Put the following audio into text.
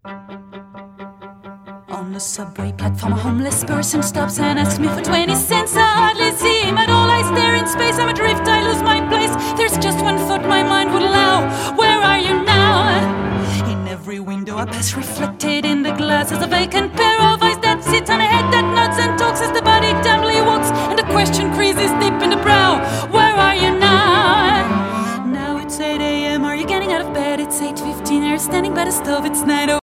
On the subway platform, a homeless person stops and asks me for 20 cents. I hardly see him at all. I stare in space, I'm adrift, I lose my place. There's just one thought my mind would allow. Where are you now? In every window I pass, reflected in the glass, is a vacant pair of eyes that sit on a head that nods and talks as the body dumbly walks, and the question creases deep in the brow. Where are you now? Now it's 8 a.m. Are you getting out of bed? It's 8:15. You're standing by the stove. It's night.